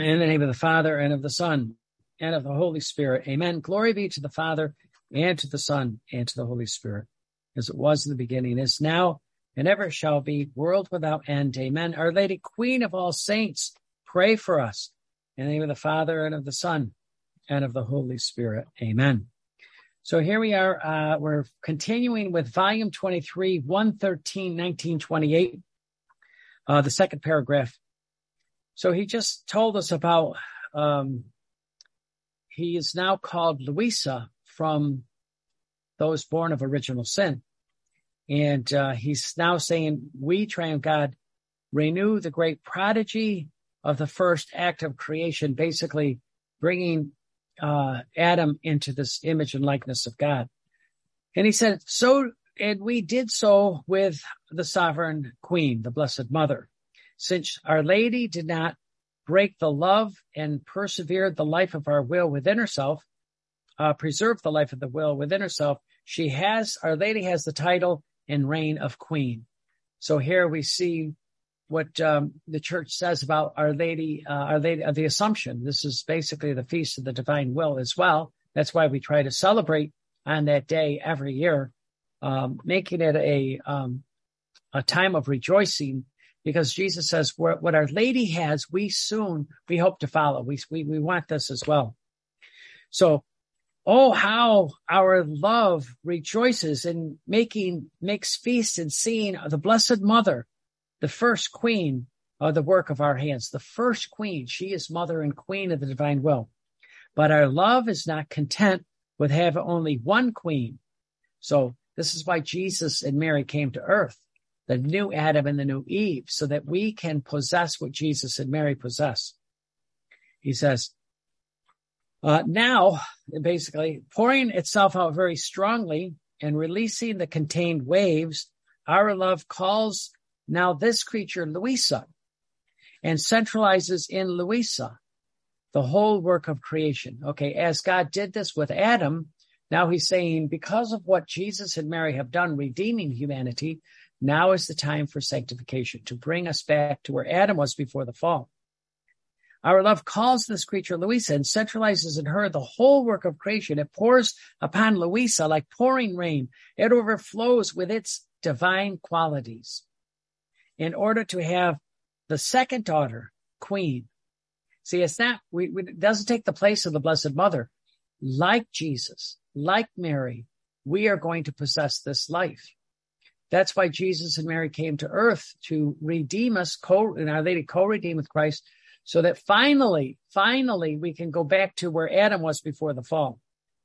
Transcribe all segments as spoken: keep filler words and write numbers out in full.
In the name of the Father, and of the Son, and of the Holy Spirit. Amen. Glory be to the Father, and to the Son, and to the Holy Spirit, as it was in the beginning, is now, and ever shall be, world without end. Amen. Our Lady, Queen of all saints, pray for us. In the name of the Father, and of the Son, and of the Holy Spirit. Amen. So here we are. Uh, we're continuing with volume twenty-three, one thirteen, nineteen twenty-eight, uh, the second paragraph. So he just told us about, um, he is now called Louisa from those born of original sin. And uh, he's now saying, we, triumph God, renew the great prodigy of the first act of creation, basically bringing uh, Adam into this image and likeness of God. And he said, so, and we did so with the sovereign queen, the Blessed Mother. Since Our Lady did not break the love and persevered the life of our will within herself, uh, preserve the life of the will within herself, she has, Our Lady has the title and reign of queen. So here we see what um, the church says about Our Lady, uh, Our Lady of the Assumption. This is basically the feast of the divine will as well. That's why we try to celebrate on that day every year, um, making it a um, a time of rejoicing. Because Jesus says, what Our Lady has, we soon, we hope to follow. We, we, we want this as well. So, oh, how our love rejoices in making, makes feast and seeing the Blessed Mother, the first queen of the work of our hands, the first queen. She is mother and queen of the divine will. But our love is not content with having only one queen. So this is why Jesus and Mary came to earth, the new Adam and the new Eve, so that we can possess what Jesus and Mary possess. He says, uh, now, basically, pouring itself out very strongly and releasing the contained waves, our love calls now this creature Louisa and centralizes in Louisa the whole work of creation. Okay, as God did this with Adam, now he's saying, because of what Jesus and Mary have done, redeeming humanity, now is the time for sanctification, to bring us back to where Adam was before the fall. Our love calls this creature Louisa and centralizes in her the whole work of creation. It pours upon Louisa like pouring rain. It overflows with its divine qualities in order to have the second daughter, queen. See, it's not, we, we, it doesn't take the place of the Blessed Mother. Like Jesus, like Mary, we are going to possess this life. That's why Jesus and Mary came to earth, to redeem us, co- and Our Lady co-redeem with Christ, so that finally, finally, we can go back to where Adam was before the fall.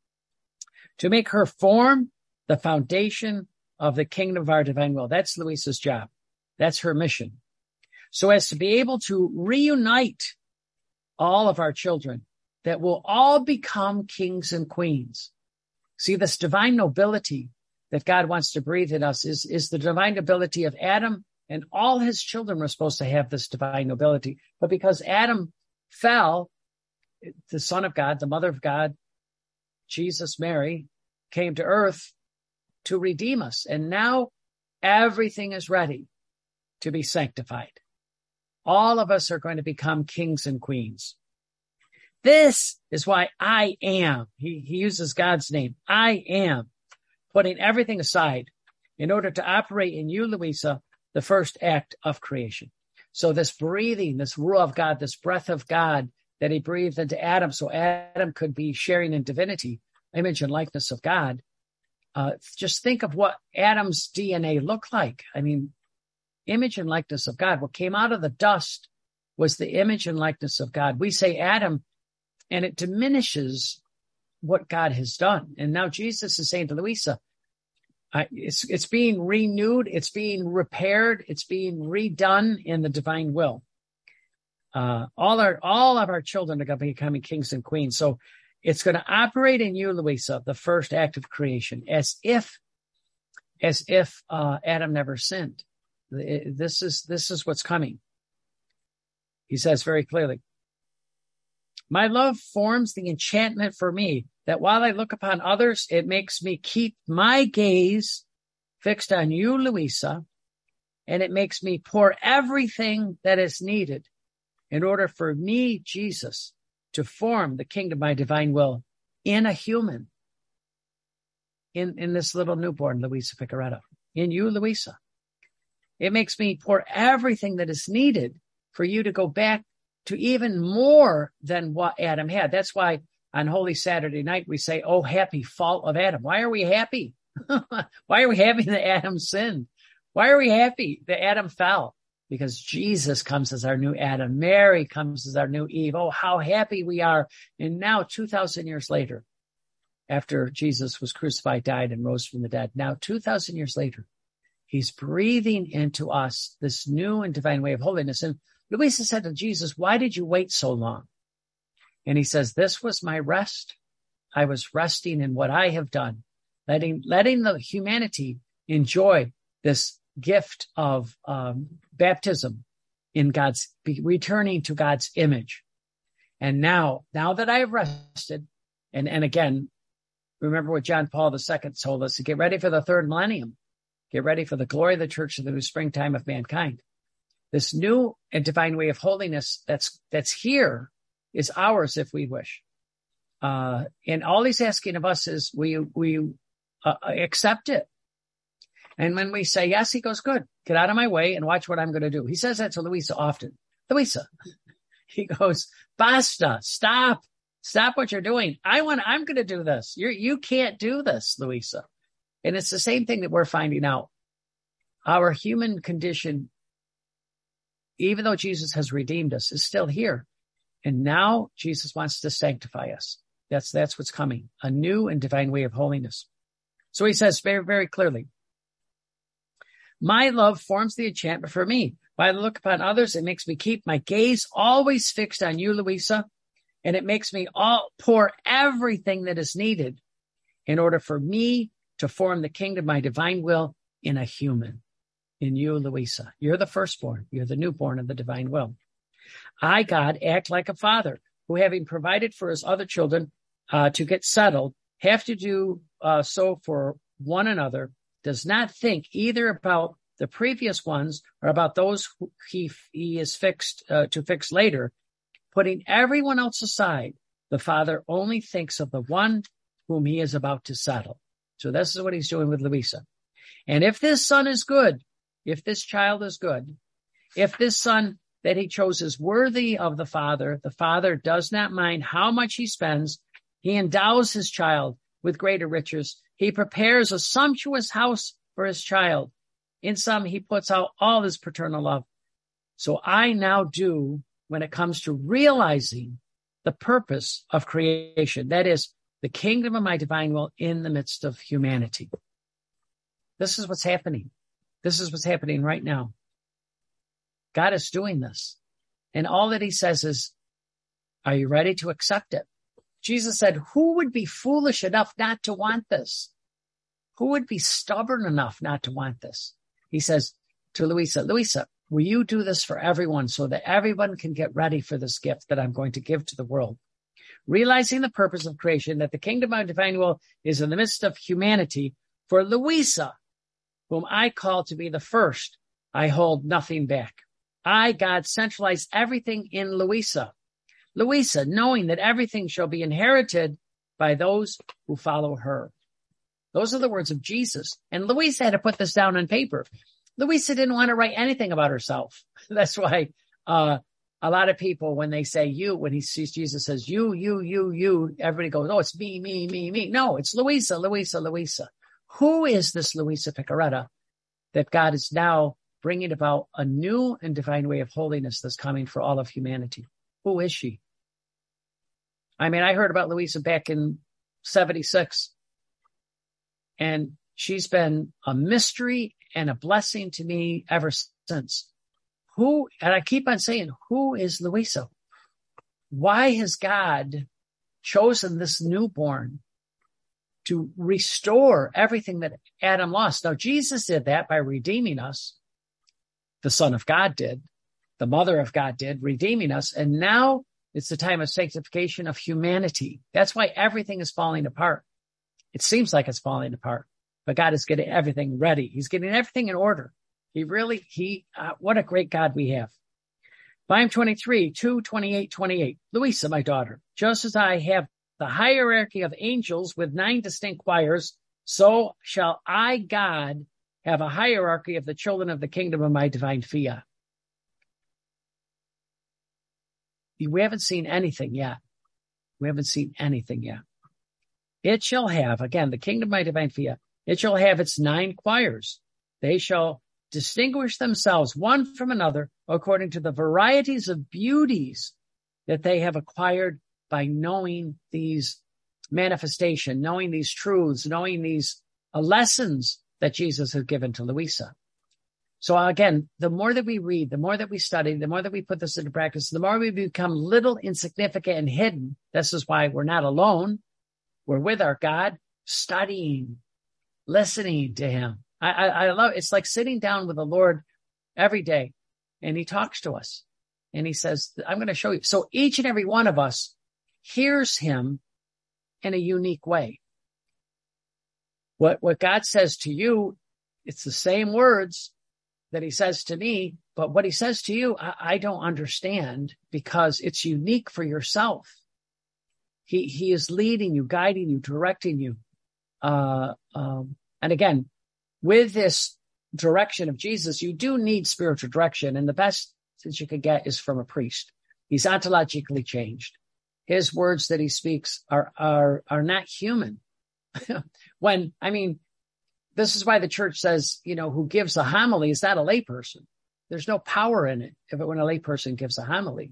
To make her form the foundation of the kingdom of our divine will. That's Louisa's job. That's her mission. So as to be able to reunite all of our children, that will all become kings and queens. See, this divine nobility that God wants to breathe in us is, is the divine nobility of Adam, and all his children were supposed to have this divine nobility. But because Adam fell, the Son of God, the Mother of God, Jesus, Mary, came to earth to redeem us. And now everything is ready to be sanctified. All of us are going to become kings and queens. This is why I am. He, he uses God's name. I am. Putting everything aside in order to operate in you, Louisa, the first act of creation. So this breathing, this rule of God, this breath of God that he breathed into Adam, so Adam could be sharing in divinity, image and likeness of God. Uh, just think of what Adam's D N A looked like. I mean, image and likeness of God. What came out of the dust was the image and likeness of God. We say Adam, and it diminishes what God has done. And now Jesus is saying to Louisa, I, it's, it's being renewed, it's being repaired, it's being redone in the divine will. Uh, all our, all of our children are going to be becoming kings and queens. So it's going to operate in you, Louisa, the first act of creation, as if, as if, uh, Adam never sinned. This is, this is what's coming. He says very clearly, my love forms the enchantment for me, that while I look upon others, it makes me keep my gaze fixed on you, Louisa, and it makes me pour everything that is needed in order for me, Jesus, to form the kingdom by divine will in a human, in, in this little newborn, Luisa Picaretta, in you, Luisa. It makes me pour everything that is needed for you to go back to even more than what Adam had. That's why on Holy Saturday night, we say, oh, happy fall of Adam. Why are we happy? Why are we happy that Adam sinned? Why are we happy that Adam fell? Because Jesus comes as our new Adam. Mary comes as our new Eve. Oh, how happy we are. And now, two thousand years later, after Jesus was crucified, died, and rose from the dead, now two thousand years later, he's breathing into us this new and divine way of holiness. And Luisa said to Jesus, why did you wait so long? And he says, this was my rest. I was resting in what I have done, letting, letting the humanity enjoy this gift of um, baptism in God's, returning to God's image. And now, now that I have rested, and, and again, remember what John Paul the Second told us, to get ready for the third millennium, get ready for the glory of the church of the new springtime of mankind. This new and divine way of holiness that's, that's here is ours if we wish. Uh, and all he's asking of us is we, we uh, accept it. And when we say yes, he goes, good, get out of my way and watch what I'm going to do. He says that to Luisa often. Luisa, he goes, basta, stop, stop what you're doing. I want, I'm going to do this. You're, you can't do this, Luisa. And it's the same thing that we're finding out. Our human condition, even though Jesus has redeemed us, is still here. And now Jesus wants to sanctify us. That's, that's what's coming. A new and divine way of holiness. So he says very, very clearly, my love forms the enchantment for me. By the look upon others, it makes me keep my gaze always fixed on you, Luisa. And it makes me all pour everything that is needed in order for me to form the kingdom, my divine will, in a human, in you, Luisa. You're the firstborn. You're the newborn of the divine will. I, God, act like a father who, having provided for his other children uh, to get settled, have to do uh, so for one another, does not think either about the previous ones or about those who he, he is fixed uh, to fix later. Putting everyone else aside, the Father only thinks of the one whom he is about to settle. So this is what he's doing with Luisa. And if this son is good, if this child is good, if this son that he chose is worthy of the Father, the Father does not mind how much he spends. He endows his child with greater riches. He prepares a sumptuous house for his child. In some, he puts out all his paternal love. So I now do when it comes to realizing the purpose of creation. That is the kingdom of my divine will in the midst of humanity. This is what's happening. This is what's happening right now. God is doing this. And all that he says is, are you ready to accept it? Jesus said, who would be foolish enough not to want this? Who would be stubborn enough not to want this? He says to Luisa, Luisa, will you do this for everyone so that everyone can get ready for this gift that I'm going to give to the world? Realizing the purpose of creation, that the kingdom of divine will is in the midst of humanity, for Luisa, whom I call to be the first, I hold nothing back. I, God, centralize everything in Luisa. Luisa, knowing that everything shall be inherited by those who follow her. Those are the words of Jesus. And Luisa had to put this down on paper. Luisa didn't want to write anything about herself. That's why uh a lot of people, when they say you, when he sees Jesus says you, you, you, you, everybody goes, oh, it's me, me, me, me. No, it's Luisa, Luisa, Luisa. Who is this Luisa Picaretta that God is now bringing about a new and divine way of holiness that's coming for all of humanity? Who is she? I mean, I heard about Luisa back in seventy-six, and she's been a mystery and a blessing to me ever since. Who, and I keep on saying, who is Luisa? Why has God chosen this newborn to restore everything that Adam lost? Now, Jesus did that by redeeming us. The Son of God did. The Mother of God did, redeeming us. And now it's the time of sanctification of humanity. That's why everything is falling apart. It seems like it's falling apart, but God is getting everything ready. He's getting everything in order. He really, he, uh, what a great God we have. Volume twenty-three, two twenty-eight twenty-eight. Louisa, my daughter, just as I have the hierarchy of angels with nine distinct choirs, so shall I, God, have a hierarchy of the children of the kingdom of my divine fiat. We haven't seen anything yet. We haven't seen anything yet. It shall have, again, the kingdom of my divine fiat, it shall have its nine choirs. They shall distinguish themselves one from another according to the varieties of beauties that they have acquired by knowing these manifestation, knowing these truths, knowing these uh, lessons that Jesus has given to Louisa. So again, the more that we read, the more that we study, the more that we put this into practice, the more we become little, insignificant, and hidden. This is why we're not alone. We're with our God, studying, listening to him. I, I, I love, it's like sitting down with the Lord every day, and he talks to us and he says, I'm going to show you. So each and every one of us hears him in a unique way. What, what God says to you, it's the same words that he says to me, but what he says to you, I, I don't understand because it's unique for yourself. He, he is leading you, guiding you, directing you. Uh, um, and again, with this direction of Jesus, you do need spiritual direction. And the best that you could get is from a priest. He's ontologically changed. His words that he speaks are, are, are not human. When, I mean, this is why the church says, you know, who gives a homily is not a layperson. There's no power in it if it, when a layperson gives a homily.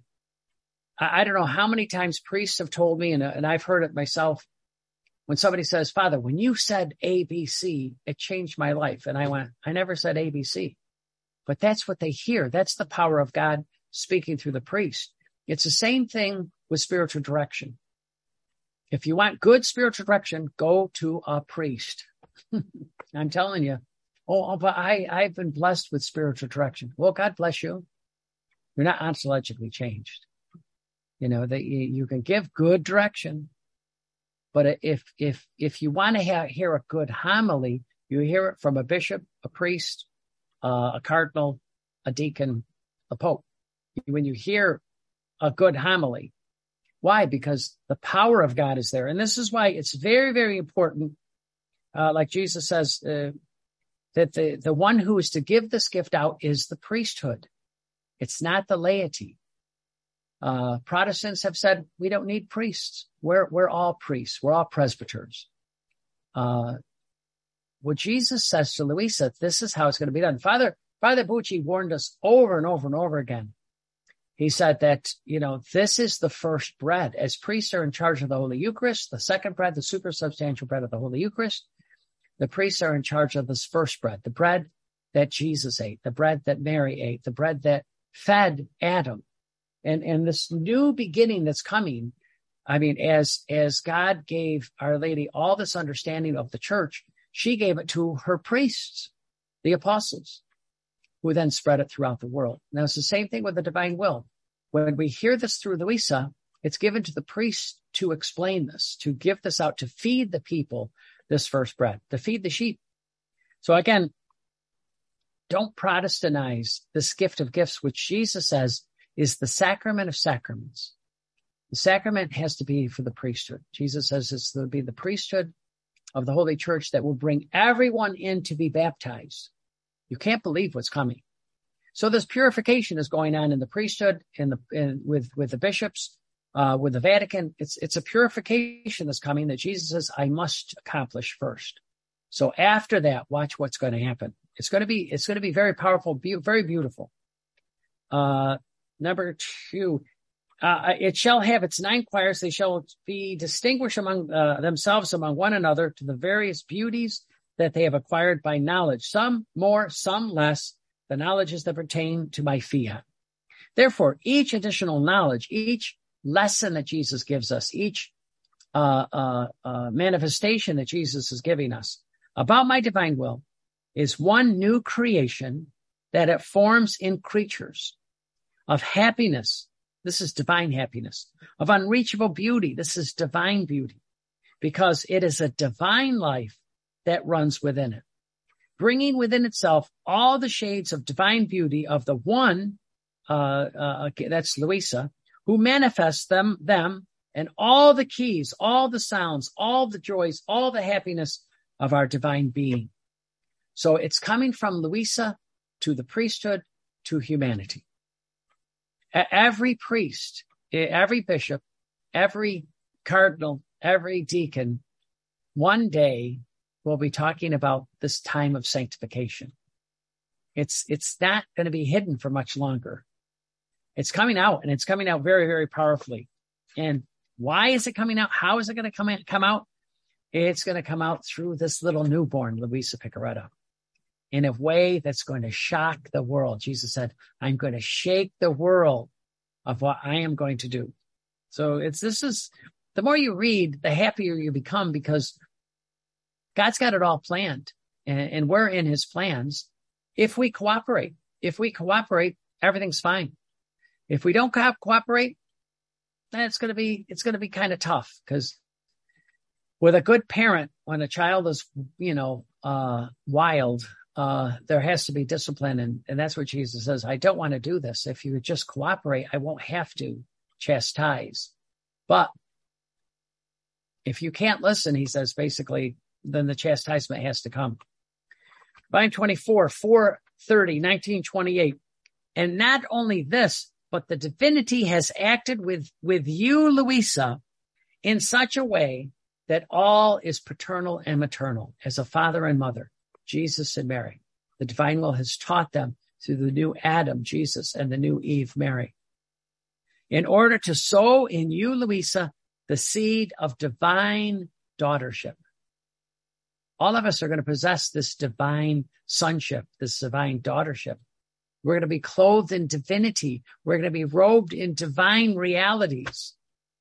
I, I don't know how many times priests have told me, and, and I've heard it myself, when somebody says, Father, when you said A B C, it changed my life. And I went, I never said A B C. But that's what they hear. That's the power of God speaking through the priest. It's the same thing with spiritual direction. If you want good spiritual direction, go to a priest. I'm telling you. Oh, but I, I've been blessed with spiritual direction. Well, God bless you. You're not ontologically changed. You know, that you, you can give good direction. But if, if, if you want to have, hear a good homily, you hear it from a bishop, a priest, uh, a cardinal, a deacon, a pope. When you hear a good homily, why? Because the power of God is there. And this is why it's very, very important. Uh, like Jesus says, uh, that the, the one who is to give this gift out is the priesthood. It's not the laity. Uh, Protestants have said, we don't need priests. We're, we're all priests. We're all presbyters. Uh, what Jesus says to Louisa, this is how it's going to be done. Father, Father Bucci warned us over and over and over again. He said that, you know, this is the first bread. As priests are in charge of the Holy Eucharist, the second bread, the supersubstantial bread of the Holy Eucharist, the priests are in charge of this first bread, the bread that Jesus ate, the bread that Mary ate, the bread that fed Adam. And, and this new beginning that's coming, I mean, as, as God gave Our Lady all this understanding of the church, she gave it to her priests, the apostles, who then spread it throughout the world. Now, it's the same thing with the divine will. When we hear this through Louisa, it's given to the priests to explain this, to give this out, to feed the people this first bread, to feed the sheep. So again, don't Protestantize this gift of gifts, which Jesus says is the sacrament of sacraments. The sacrament has to be for the priesthood. Jesus says it's to be the priesthood of the Holy Church that will bring everyone in to be baptized. You can't believe what's coming. So this purification is going on in the priesthood, in the in, with with the bishops, uh, with the Vatican. It's it's a purification that's coming that Jesus says I must accomplish first. So after that, watch what's going to happen. It's going to be it's going to be very powerful, be, very beautiful. Uh, number two, uh, it shall have its nine choirs. They shall be distinguished among uh, themselves among one another to the various beauties that they have acquired by knowledge, some more, some less, the knowledges that pertain to my fiat. Therefore, each additional knowledge, each lesson that Jesus gives us, each uh, uh, uh, manifestation that Jesus is giving us about my divine will is one new creation that it forms in creatures of happiness. This is divine happiness. Of unreachable beauty. This is divine beauty, because it is a divine life that runs within it, bringing within itself all the shades of divine beauty of the one uh, uh, that's Louisa, who manifests them, them and all the keys, all the sounds, all the joys, all the happiness of our divine being. So it's coming from Louisa to the priesthood to humanity. Every priest, every bishop, every cardinal, every deacon, one day will be talking about this time of sanctification. It's, it's not going to be hidden for much longer. It's coming out, and it's coming out very, very powerfully. And why is it coming out? How is it going to come, in, come out? It's going to come out through this little newborn, Louisa Picaretta, in a way that's going to shock the world. Jesus said, I'm going to shake the world of what I am going to do. So it's, this is, the more you read, the happier you become, because God's got it all planned, and, and we're in his plans. If we cooperate, if we cooperate, everything's fine. If we don't co- cooperate, then it's going to be, it's going to be kind of tough, because with a good parent, when a child is, you know, uh, wild, uh, there has to be discipline. And, and that's what Jesus says. I don't want to do this. If you would just cooperate, I won't have to chastise. But if you can't listen, he says, basically, then the chastisement has to come. Volume twenty-four, four thirty, nineteen twenty-eight. And not only this, but the divinity has acted with, with you, Louisa, in such a way that all is paternal and maternal, as a father and mother, Jesus and Mary. The divine will has taught them through the new Adam, Jesus, and the new Eve, Mary, in order to sow in you, Louisa, the seed of divine daughtership. All of us are going to possess this divine sonship, this divine daughtership. We're going to be clothed in divinity. We're going to be robed in divine realities.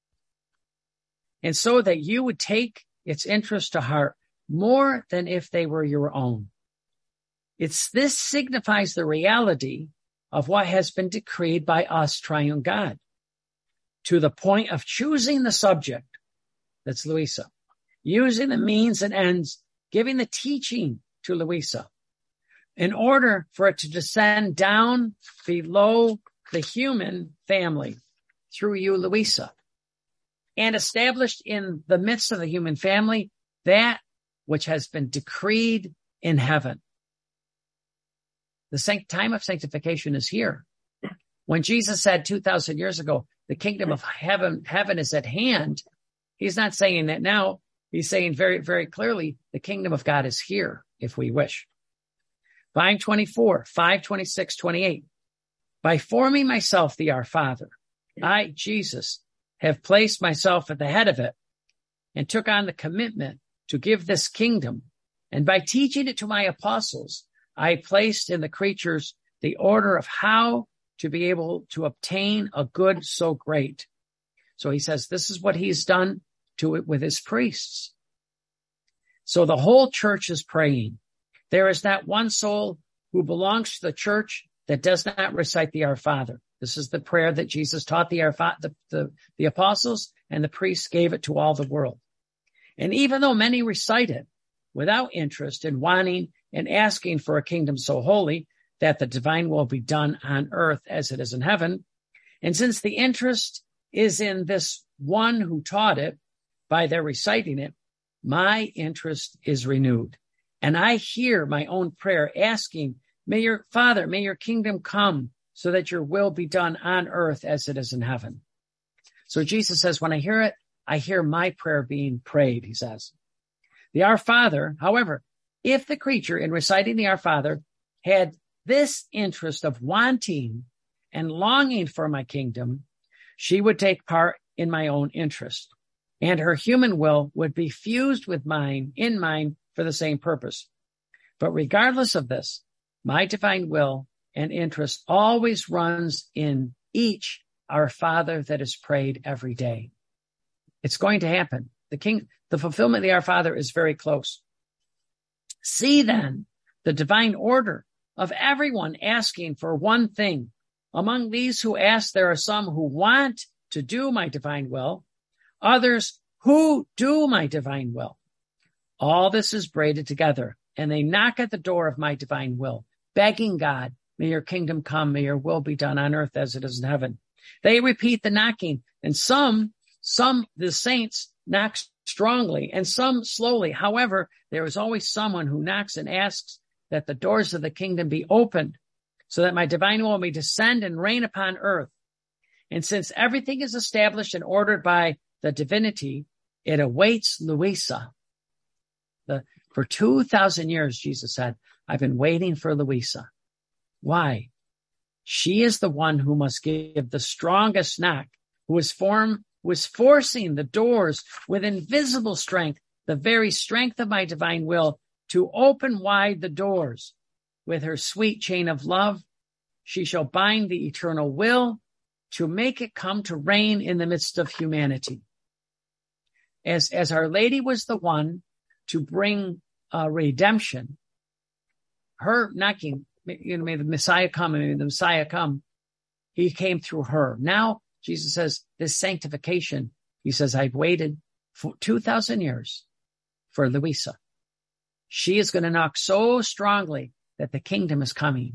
And so that you would take its interest to heart more than if they were your own. It's this signifies the reality of what has been decreed by us, triune God, to the point of choosing the subject, that's Louisa, using the means and ends, giving the teaching to Louisa, in order for it to descend down below the human family through you, Louisa, and established in the midst of the human family that which has been decreed in heaven. The sanct- time of sanctification is here. When Jesus said two thousand years ago, the kingdom of heaven, heaven is at hand, he's not saying that now. He's saying very, very clearly, the kingdom of God is here if we wish. Volume twenty-four, five, twenty-six, twenty-eight. By forming myself the Our Father, I, Jesus, have placed myself at the head of it and took on the commitment to give this kingdom. And by teaching it to my apostles, I placed in the creatures the order of how to be able to obtain a good so great. So he says, this is what he's done to it with his priests. So the whole church is praying. There is not one soul who belongs to the church that does not recite the Our Father. This is the prayer that Jesus taught the, Our Fa- the, the, the apostles, and the priests gave it to all the world. And even though many recite it without interest in wanting and asking for a kingdom so holy that the divine will be done on earth as it is in heaven, and since the interest is in this one who taught it, by their reciting it, my interest is renewed. And I hear my own prayer asking, may your Father, may your kingdom come so that your will be done on earth as it is in heaven. So Jesus says, when I hear it, I hear my prayer being prayed, he says. The Our Father, however, if the creature in reciting the Our Father had this interest of wanting and longing for my kingdom, she would take part in my own interest. And her human will would be fused with mine, in mine, for the same purpose. But regardless of this, my divine will and interest always runs in each Our Father that is prayed every day. It's going to happen. The king, the fulfillment of the Our Father is very close. See then the divine order of everyone asking for one thing. Among these who ask, there are some who want to do my divine will, others who do my divine will. All this is braided together, and they knock at the door of my divine will, begging God, May your kingdom come. May your will be done on earth as it is in heaven. They repeat the knocking, and some, some, the saints knock strongly and some slowly. However, there is always someone who knocks and asks that the doors of the kingdom be opened so that my divine will may descend and reign upon earth. And since everything is established and ordered by the divinity, it awaits Louisa. The, for two thousand years, Jesus said, I've been waiting for Louisa. Why? She is the one who must give the strongest knock, who is form, who is forcing the doors with invisible strength, the very strength of my divine will, to open wide the doors. With her sweet chain of love, she shall bind the eternal will to make it come to reign in the midst of humanity. As, as Our Lady was the one to bring uh, redemption, her knocking, you know, may the Messiah come, and may the Messiah come. He came through her. Now, Jesus says, this sanctification, he says, I've waited for two thousand years for Louisa. She is going to knock so strongly that the kingdom is coming.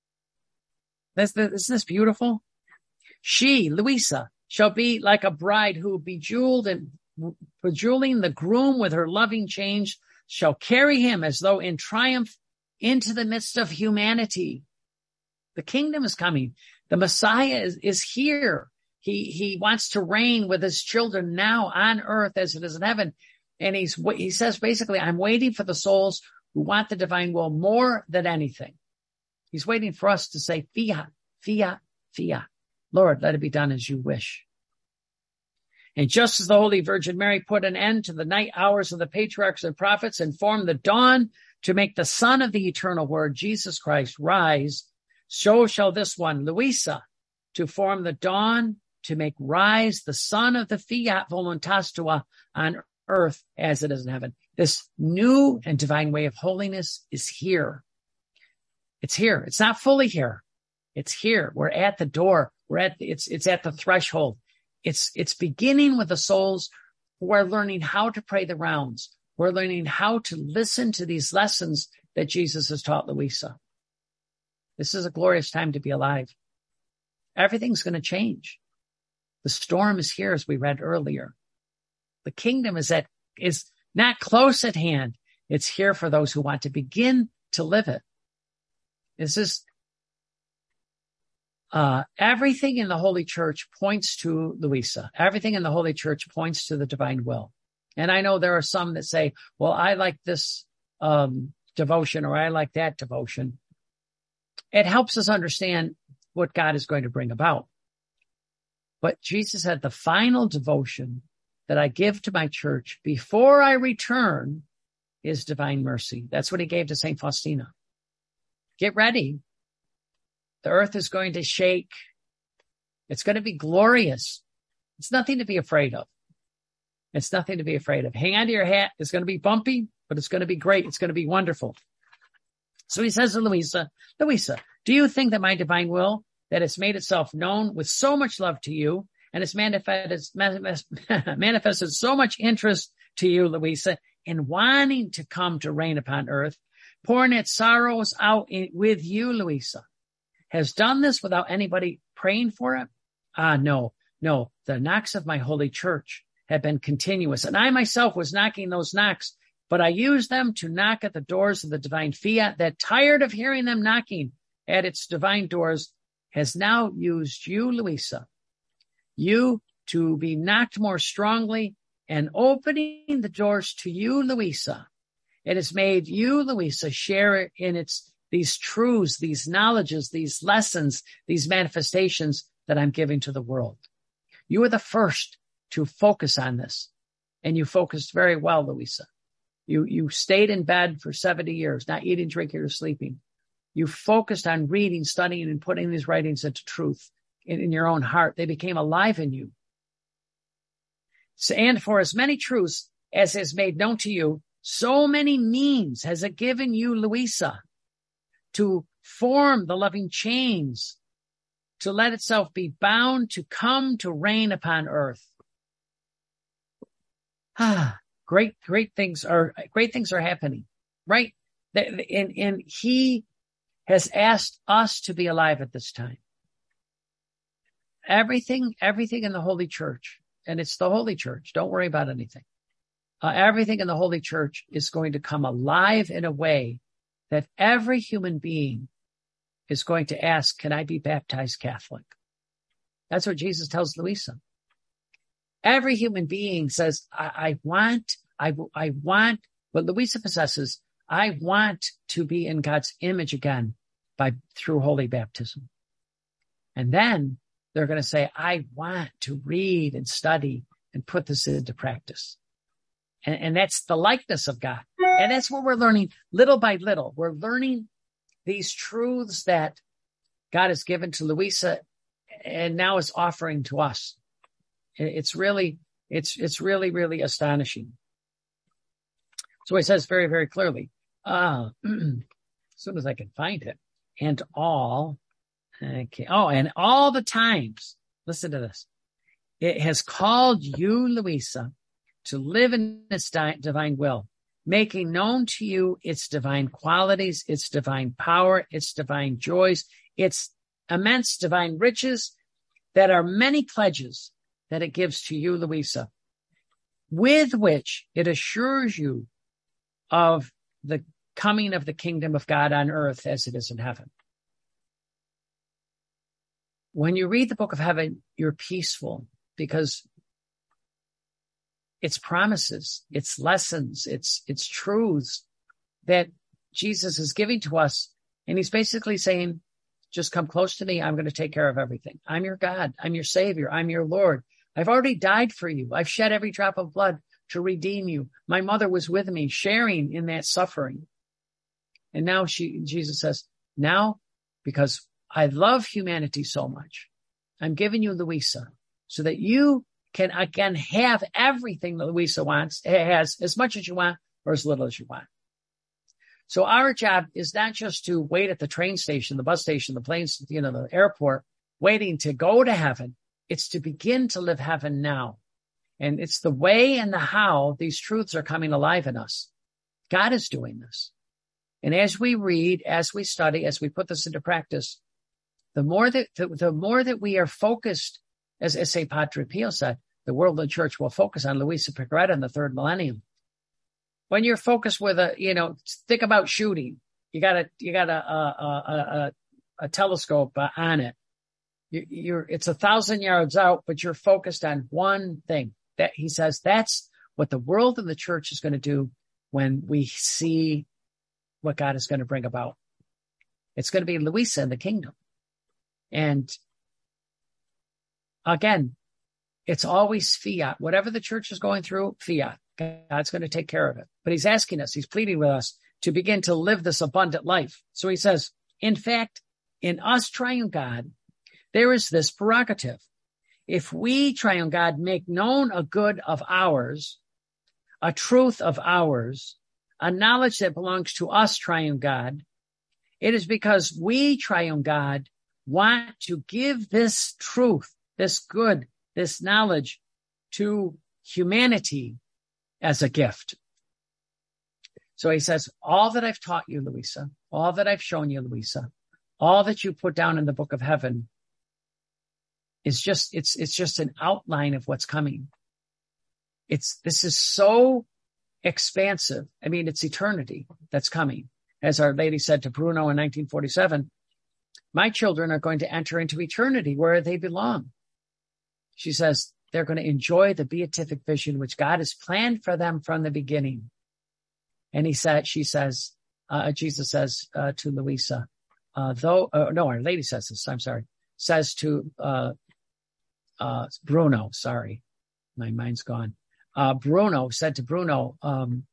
That's the, isn't this beautiful? She, Louisa, shall be like a bride who, bejeweled and bejeweling the groom with her loving chains, shall carry him as though in triumph into the midst of humanity. The kingdom is coming. The Messiah is, is here. He, he wants to reign with his children now on earth as it is in heaven. And he's, he says basically, I'm waiting for the souls who want the divine will more than anything. He's waiting for us to say, fiat, fiat, fiat. Lord, let it be done as you wish. And just as the Holy Virgin Mary put an end to the night hours of the patriarchs and prophets and formed the dawn to make the Son of the eternal Word, Jesus Christ, rise, so shall this one, Louisa, to form the dawn to make rise the Son of the Fiat Voluntas Tua on earth as it is in heaven. This new and divine way of holiness is here. It's here. It's not fully here. It's here. We're at the door. We're at, it's, it's at the threshold. It's, it's beginning with the souls who are learning how to pray the rounds. We're learning how to listen to these lessons that Jesus has taught Louisa. This is a glorious time to be alive. Everything's going to change. The storm is here, as we read earlier. The kingdom is at, is not close at hand. It's here for those who want to begin to live it. This is, uh, everything in the Holy Church points to Louisa. Everything in the Holy Church points to the divine will. And I know there are some that say, well, I like this, um, devotion, or I like that devotion. It helps us understand what God is going to bring about. But Jesus said the final devotion that I give to my church before I return is divine mercy. That's what he gave to Saint Faustina. Get ready. The earth is going to shake. It's going to be glorious. It's nothing to be afraid of. It's nothing to be afraid of. Hang on to your hat. It's going to be bumpy, but it's going to be great. It's going to be wonderful. So he says to Louisa, Louisa, do you think that my divine will, that has made itself known with so much love to you, and has manifested, manifested so much interest to you, Louisa, in wanting to come to reign upon earth, pouring its sorrows out in, with you, Louisa, has done this without anybody praying for it? Ah, no, no. The knocks of my holy church have been continuous, and I myself was knocking those knocks, but I used them to knock at the doors of the divine fiat that, tired of hearing them knocking at its divine doors, has now used you, Louisa, you to be knocked more strongly and opening the doors to you, Louisa. It has made you, Louisa, share in its, these truths, these knowledges, these lessons, these manifestations that I'm giving to the world. You were the first to focus on this, and you focused very well, Louisa. You, you stayed in bed for seventy years, not eating, drinking, or sleeping. You focused on reading, studying, and putting these writings into truth in, in your own heart. They became alive in you. So, and for as many truths as is made known to you, so many means has it given you, Louisa, to form the loving chains, to let itself be bound to come to reign upon earth. Ah, great, great things are, great things are happening, right? And, and he has asked us to be alive at this time. Everything, everything in the Holy Church, and it's the Holy Church, don't worry about anything. Uh, everything in the Holy Church is going to come alive in a way that every human being is going to ask, can I be baptized Catholic? That's what Jesus tells Luisa. Every human being says, I, I want, I, I want what Luisa possesses. I want to be in God's image again by through holy baptism. And then they're going to say, I want to read and study and put this into practice. And, and that's the likeness of God. And that's what we're learning little by little. We're learning these truths that God has given to Luisa and now is offering to us. It's really, it's, it's really, really astonishing. So he says very, very clearly, uh, as soon as I can find it, and all, okay. Oh, and all the times, listen to this. It has called you, Luisa, to live in its di- divine will, making known to you its divine qualities, its divine power, its divine joys, its immense divine riches that are many pledges that it gives to you, Luisa, with which it assures you of the coming of the kingdom of God on earth as it is in heaven. When you read the book of heaven, you're peaceful because it's promises, it's lessons, it's, it's truths that Jesus is giving to us. And he's basically saying, just come close to me. I'm going to take care of everything. I'm your God. I'm your Savior. I'm your Lord. I've already died for you. I've shed every drop of blood to redeem you. My mother was with me, sharing in that suffering. And now she, Jesus says, now, because I love humanity so much, I'm giving you Luisa so that you can again have everything that Luisa wants, has as much as you want or as little as you want. So our job is not just to wait at the train station, the bus station, the planes, you know, the airport, waiting to go to heaven. It's to begin to live heaven now. And it's the way and the how these truths are coming alive in us. God is doing this. And as we read, as we study, as we put this into practice, the more that, the, the more that we are focused, as, as Saint Padre Pio said, the world and the church will focus on Luisa Piccarreta in the third millennium. When you're focused with a, you know, think about shooting. You got a, you got a, a, a, a, a telescope on it. You, you're, it's a thousand yards out, but you're focused on one thing. That he says that's what the world and the church is going to do when we see what God is going to bring about. It's going to be Luisa in the kingdom. And again, it's always fiat. Whatever the church is going through, fiat. God's going to take care of it. But he's asking us, he's pleading with us to begin to live this abundant life. So he says, in fact, in us, triune God, there is this prerogative. If we, triune God, make known a good of ours, a truth of ours, a knowledge that belongs to us, triune God, it is because we, triune God, want to give this truth, this good, this knowledge to humanity as a gift. So he says, all that I've taught you, Luisa, all that I've shown you, Luisa, all that you put down in the book of heaven is just, it's, it's just an outline of what's coming. It's, this is so expansive. I mean, it's eternity that's coming. As Our Lady said to Bruno in nineteen forty-seven, my children are going to enter into eternity where they belong. She says they're going to enjoy the beatific vision which God has planned for them from the beginning. And he said, she says, uh, Jesus says uh, to Luisa, uh, though, uh, no, Our Lady says this, I'm sorry, says to uh, uh, Bruno, sorry, my mind's gone. Uh, Bruno said to Bruno, um,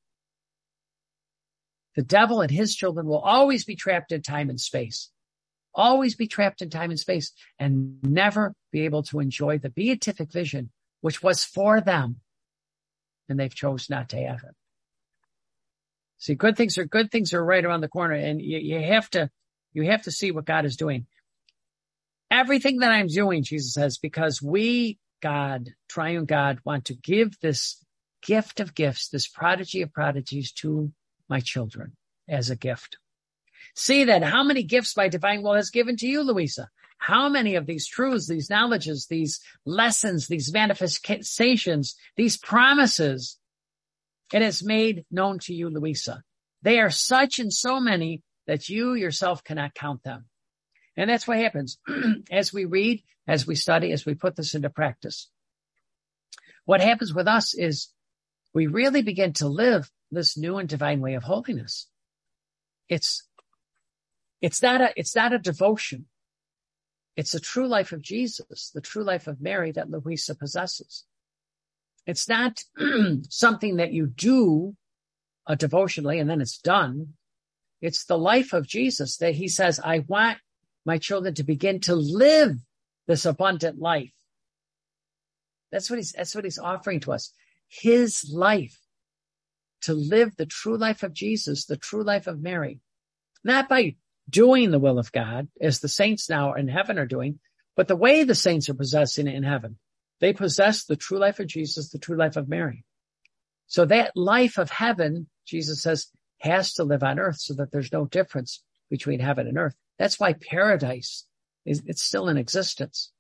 the devil and his children will always be trapped in time and space. Always be trapped in time and space and never be able to enjoy the beatific vision, which was for them. And they've chose not to have it. See, good things are good things are right around the corner, and you, you have to, you have to see what God is doing. Everything that I'm doing, Jesus says, because we, God, triune God, want to give this gift of gifts, this prodigy of prodigies to my children as a gift. See that how many gifts my divine will has given to you, Louisa. How many of these truths, these knowledges, these lessons, these manifestations, these promises, it has made known to you, Louisa. They are such and so many that you yourself cannot count them. And that's what happens as we read, as we study, as we put this into practice. What happens with us is we really begin to live this new and divine way of holiness. It's, it's not a, it's not a devotion. It's the true life of Jesus, the true life of Mary that Louisa possesses. It's not something that you do uh, devotionally and then it's done. It's the life of Jesus that he says, I want my children to begin to live this abundant life. That's what he's, that's what he's offering to us. His life, to live the true life of Jesus, the true life of Mary, not by doing the will of God as the saints now in heaven are doing, but the way the saints are possessing it in heaven. They possess the true life of Jesus, the true life of Mary. So that life of heaven, Jesus says, has to live on earth so that there's no difference between heaven and earth. That's why paradise is, it's still in existence.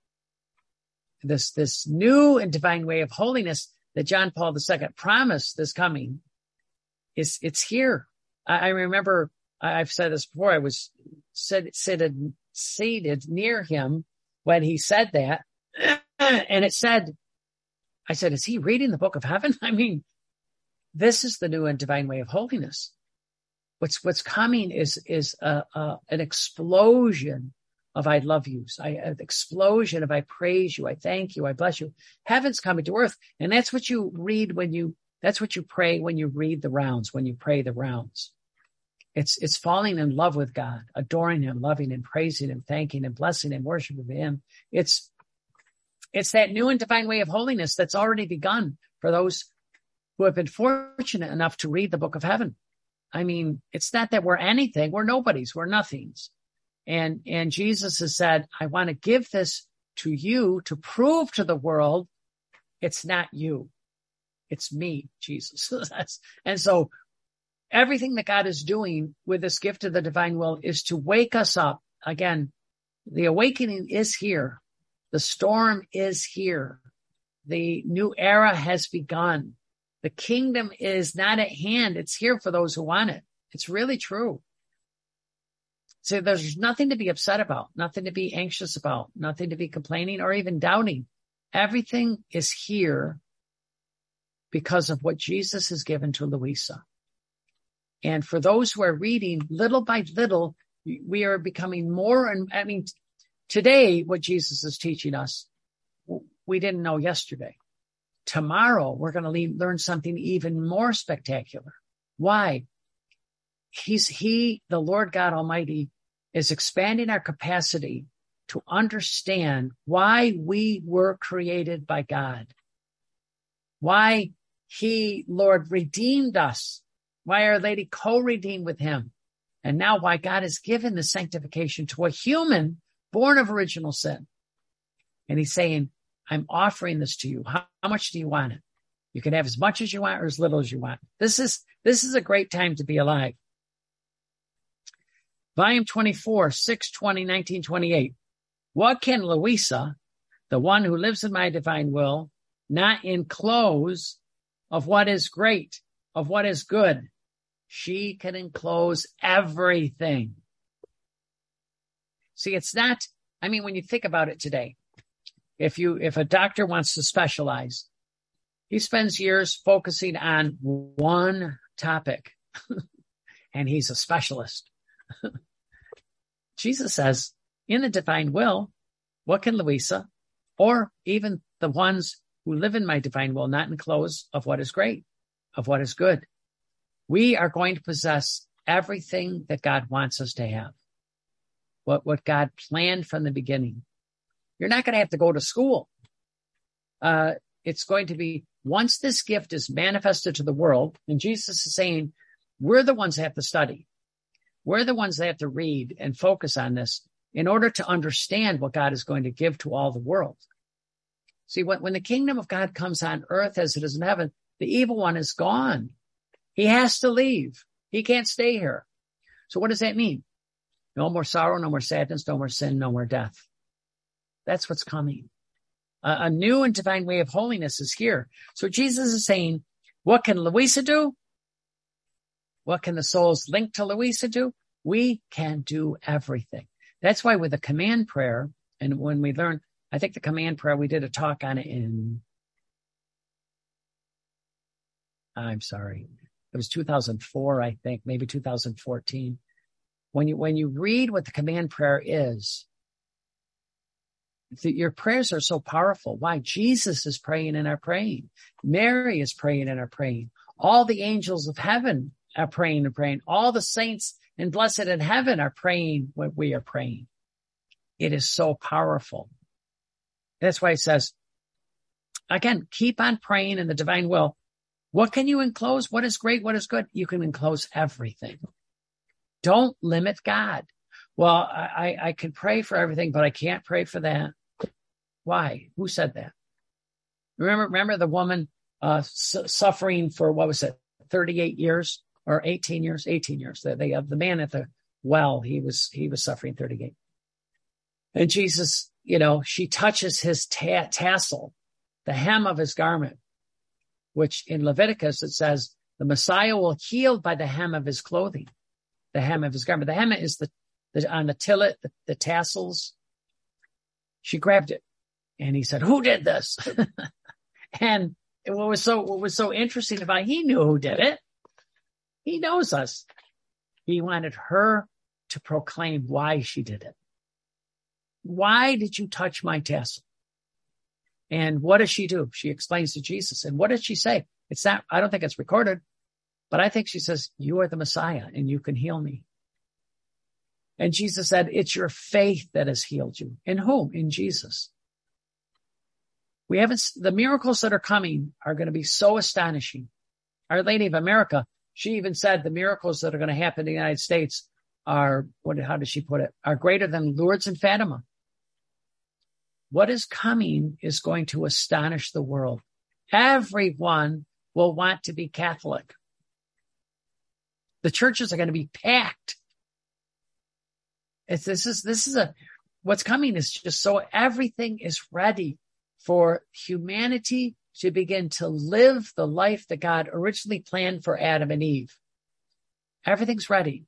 This, this new and divine way of holiness that John Paul the Second promised is coming is, it's here. I, I remember I've said this before. I was sit, seated, seated near him when he said that. And it said, I said, is he reading the book of heaven? I mean, this is the new and divine way of holiness. What's, what's coming is, is a, a, an explosion of I love you. I, an explosion of I praise you. I thank you. I bless you. Heaven's coming to earth. And that's what you read when you, that's what you pray when you read the rounds, when you pray the rounds. It's, it's falling in love with God, adoring him, loving him, praising him, thanking him, blessing him, worshiping him. It's, it's that new and divine way of holiness that's already begun for those who have been fortunate enough to read the book of heaven. I mean, it's not that we're anything. We're nobodies. We're nothings. And, and Jesus has said, I want to give this to you to prove to the world it's not you. It's me, Jesus. That's, and so everything that God is doing with this gift of the divine will is to wake us up. Again, the awakening is here. The storm is here. The new era has begun. The kingdom is not at hand. It's here for those who want it. It's really true. So there's nothing to be upset about, nothing to be anxious about, nothing to be complaining or even doubting. Everything is here because of what Jesus has given to Louisa. And for those who are reading little by little, we are becoming more. And I mean, today, what Jesus is teaching us, we didn't know yesterday. Tomorrow, we're going to learn something even more spectacular. Why? He's, he, the Lord God Almighty, is expanding our capacity to understand why we were created by God. Why he, Lord, redeemed us. Why Our Lady co-redeemed with him. And now why God has given the sanctification to a human born of original sin. And he's saying, I'm offering this to you. How, how much do you want it? You can have as much as you want or as little as you want. This is, this is a great time to be alive. Volume twenty-four, six twenty, nineteen twenty-eight. What can Louisa, the one who lives in my divine will, not enclose of what is great, of what is good? She can enclose everything. See, it's not, I mean, when you think about it today, if you, if a doctor wants to specialize, he spends years focusing on one topic and he's a specialist. Jesus says, in the divine will, what can Louisa, or even the ones who live in my divine will, not enclose of what is great, of what is good? We are going to possess everything that God wants us to have. What, what God planned from the beginning. You're not going to have to go to school. Uh, it's going to be, once this gift is manifested to the world, and Jesus is saying, we're the ones that have to study. We're the ones that have to read and focus on this in order to understand what God is going to give to all the world. See, when, when the kingdom of God comes on earth as it is in heaven, the evil one is gone. He has to leave. He can't stay here. So what does that mean? No more sorrow, no more sadness, no more sin, no more death. That's what's coming. A, a new and divine way of holiness is here. So Jesus is saying, what can Louisa do? What can the souls linked to Louisa do? We can do everything. That's why with the command prayer, and when we learn, I think the command prayer, we did a talk on it in, I'm sorry, it was two thousand four, I think, maybe two thousand fourteen. When you, when you read what the command prayer is, the, your prayers are so powerful. Why? Jesus is praying in our praying. Mary is praying in our praying. All the angels of heaven are praying and praying. All the saints and blessed in heaven are praying when we are praying. It is so powerful. That's why it says, again, keep on praying in the divine will. What can you enclose? What is great? What is good? You can enclose everything. Don't limit God. Well, I, I can pray for everything, but I can't pray for that. Why? Who said that? Remember, remember the woman uh, su- suffering for, what was it, thirty-eight years or eighteen years? eighteen years. The, the, uh, the man at the well, he was, he was suffering thirty-eight. And Jesus, you know, she touches his ta- tassel, the hem of his garment, which in Leviticus, it says the Messiah will heal by the hem of his clothing, the hem of his garment. The hem is the, the on the tillet, the, the tassels. She grabbed it and he said, who did this? And what was so, what was so interesting about it, he knew who did it. He knows us. He wanted her to proclaim why she did it. Why did you touch my tassel? And what does she do? She explains to Jesus. And what did she say? It's not, I don't think it's recorded, but I think she says, you are the Messiah and you can heal me. And Jesus said, it's your faith that has healed you. In whom? In Jesus. We haven't, the miracles that are coming are going to be so astonishing. Our Lady of America, she even said the miracles that are going to happen in the United States are, what, how did she put it? Are greater than Lourdes and Fatima. What is coming is going to astonish the world. Everyone will want to be Catholic. The churches are going to be packed. It's, this is, this is a, what's coming is just so everything is ready for humanity to begin to live the life that God originally planned for Adam and Eve. Everything's ready.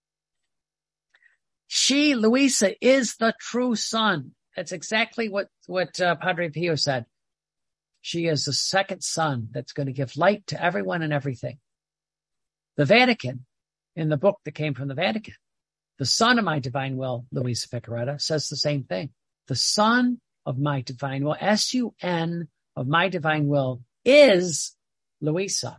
She, Louisa, is the true son. That's exactly what, what uh, Padre Pio said. She is the second son that's going to give light to everyone and everything. The Vatican, in the book that came from the Vatican, the son of my divine will, Louisa Piccarreta, says the same thing. The son of my divine will, S U N of my divine will, is Louisa.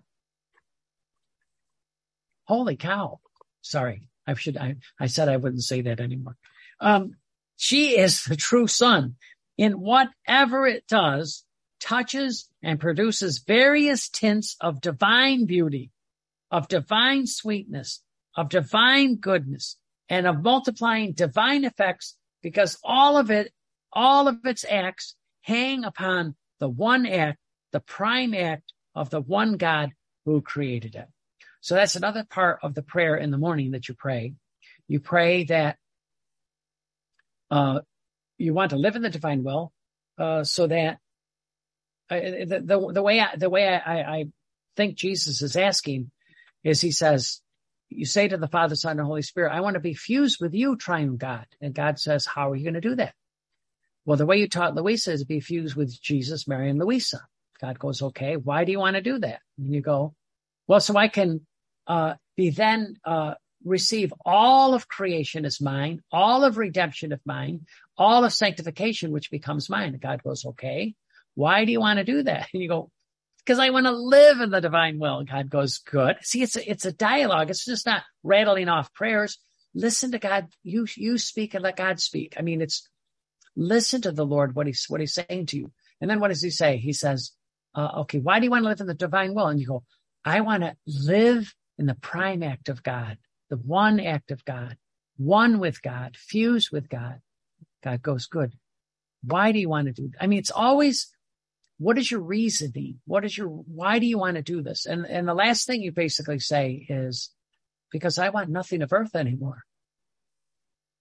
Holy cow. Sorry. I should, I, I said I wouldn't say that anymore. Um, she is the true son. In whatever it does, touches and produces various tints of divine beauty, of divine sweetness, of divine goodness, and of multiplying divine effects, because all of it, all of its acts hang upon the one act, the prime act of the one God who created it. So that's another part of the prayer in the morning that you pray. You pray that uh, you want to live in the divine will, uh, so that uh, the, the the way I, the way I, I think Jesus is asking is, he says, you say to the Father, Son, and Holy Spirit, I want to be fused with you, triune God. And God says, how are you going to do that? Well, the way you taught Louisa is be fused with Jesus, Mary, and Louisa. God goes, okay, why do you want to do that? And you go, well, so I can uh be then uh receive all of creation as mine, all of redemption of mine, all of sanctification, which becomes mine. And God goes, okay, why do you want to do that? And you go, because I want to live in the divine will. And God goes, good. See, it's a, it's a dialogue. It's just not rattling off prayers. Listen to God. You, you speak and let God speak. I mean, it's listen to the Lord, what he's, what he's saying to you. And then what does he say? He says, uh, okay, why do you want to live in the divine will? And you go, I want to live in the prime act of God, the one act of God, one with God, fused with God. God goes, good. Why do you want to do that? I mean, it's always, what is your reasoning? What is your, why do you want to do this? And, and the last thing you basically say is, because I want nothing of earth anymore.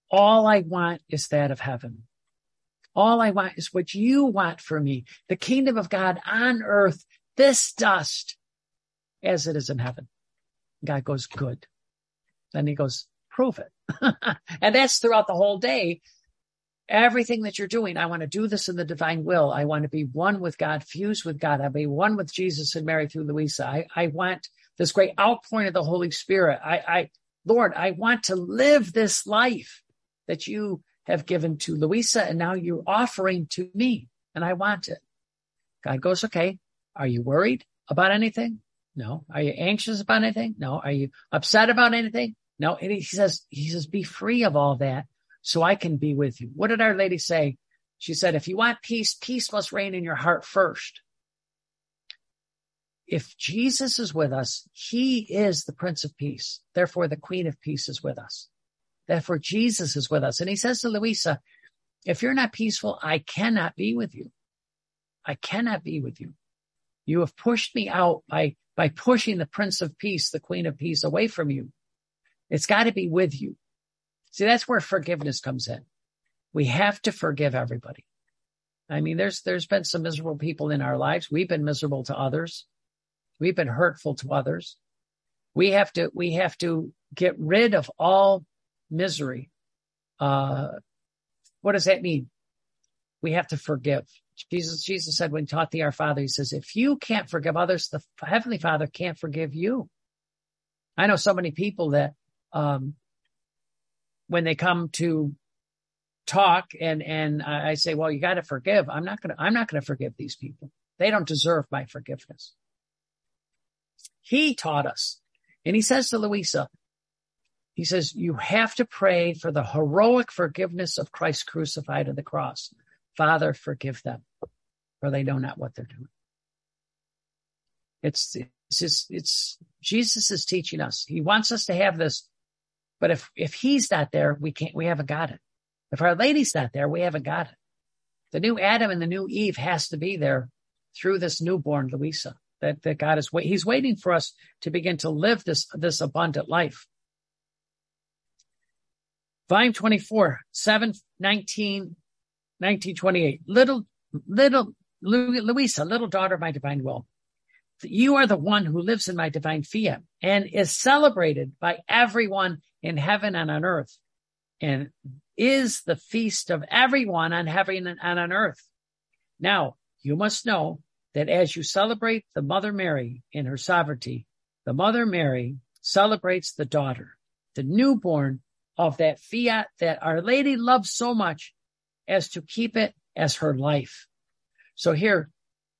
all I want is that of heaven. All I want is what you want for me, the kingdom of God on earth, this dust, as it is in heaven. God goes, good. Then he goes, prove it. And that's throughout the whole day. Everything that you're doing, I want to do this in the divine will. I want to be one with God, fused with God. I'll be one with Jesus and Mary through Louisa. I, I want this great outpouring of the Holy Spirit. I, I, Lord, I want to live this life that you have given to Louisa, and now you're offering to me, and I want it. God goes, okay, are you worried about anything? No. Are you anxious about anything? No. Are you upset about anything? No. And he says, he says, be free of all that so I can be with you. What did Our Lady say? She said, if you want peace, peace must reign in your heart first. If Jesus is with us, he is the Prince of Peace. Therefore, the Queen of Peace is with us. Therefore, Jesus is with us. And he says to Louisa, if you're not peaceful, I cannot be with you. I cannot be with you. You have pushed me out by, by pushing the Prince of Peace, the Queen of Peace, away from you. It's got to be with you. See, that's where forgiveness comes in. We have to forgive everybody. I mean, there's, there's been some miserable people in our lives. We've been miserable to others. We've been hurtful to others. We have to, we have to get rid of all misery. Uh, what does that mean? We have to forgive. Jesus, Jesus said when he taught the Our Father, he says, if you can't forgive others, the Heavenly Father can't forgive you. I know so many people that, um, when they come to talk and, and I say, well, you got to forgive. I'm not going to, I'm not going to forgive these people. They don't deserve my forgiveness. He taught us. And he says to Louisa, he says, you have to pray for the heroic forgiveness of Christ crucified on the cross. Father, forgive them, for they know not what they're doing. It's, it's, it's, it's, Jesus is teaching us. He wants us to have this, but if, if he's not there, we can't, we haven't got it. If Our Lady's not there, we haven't got it. The new Adam and the new Eve has to be there through this newborn Louisa, that, that God is waiting. He's waiting for us to begin to live this, this abundant life. Volume twenty-four, seven, nineteen, nineteen twenty-eight. Little, little, Louisa, little daughter of my divine will. You are the one who lives in my divine fiat and is celebrated by everyone in heaven and on earth, and is the feast of everyone on heaven and on earth. Now, you must know that as you celebrate the Mother Mary in her sovereignty, the Mother Mary celebrates the daughter, the newborn of that fiat that Our Lady loves so much as to keep it as her life. So here,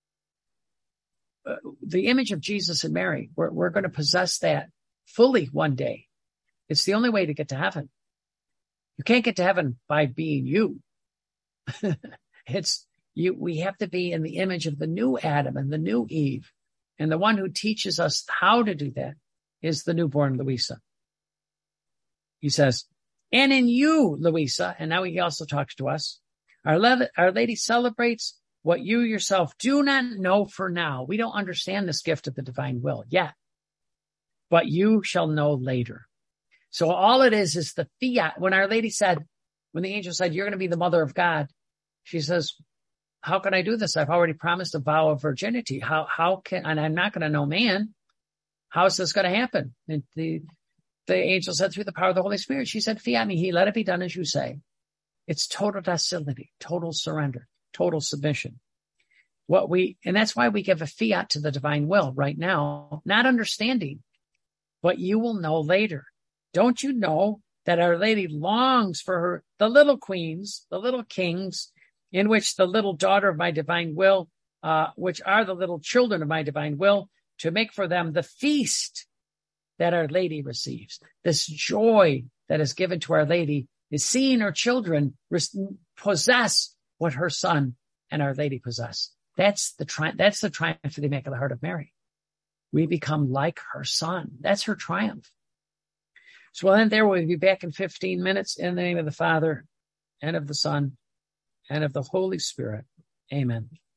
uh, the image of Jesus and Mary, we're, we're going to possess that fully one day. It's the only way to get to heaven. You can't get to heaven by being you. It's you. We have to be in the image of the new Adam and the new Eve. And the one who teaches us how to do that is the newborn Louisa. He says, and in you, Louisa, and now he also talks to us, Our, Le- Our Lady celebrates what you yourself do not know for now. We don't understand this gift of the divine will yet, but you shall know later. So all it is, is the fiat. When Our Lady said, when the angel said, you're going to be the mother of God, she says, how can I do this? I've already promised a vow of virginity. How, how can, and I'm not going to know man. How is this going to happen? And the, the angel said, through the power of the Holy Spirit, she said, fiat me, he, let it be done as you say. It's total docility, total surrender, total submission. What we, and that's why we give a fiat to the divine will right now, not understanding, but you will know later. Don't you know that Our Lady longs for her, the little queens, the little kings, in which the little daughter of my divine will, uh, which are the little children of my divine will, to make for them the feast that Our Lady receives. This joy that is given to Our Lady is seeing her children possess what her son and Our Lady possess. That's the tri- that's the triumph of the Immaculate Heart of Mary. We become like her son. That's her triumph. So we'll end there. We'll be back in fifteen minutes in the name of the Father and of the Son and of the Holy Spirit. Amen.